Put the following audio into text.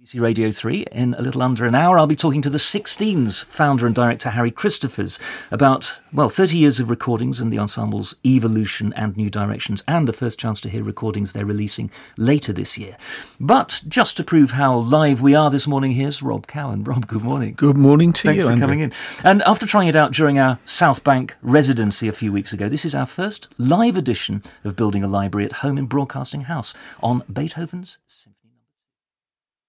BBC Radio 3. In a little under an hour, I'll be talking to the 16's founder and director Harry Christophers about, 30 years of recordings and the ensemble's evolution and new directions, and a first chance to hear recordings they're releasing later this year. But just to prove how live we are this morning, here's Rob Cowan. Rob, good morning. Good morning to Thanks you, for Andrew. coming in. And after trying it out during our South Bank residency a few weeks ago, this is our first live edition of Building a Library at Home in Broadcasting House on Beethoven's Symphony.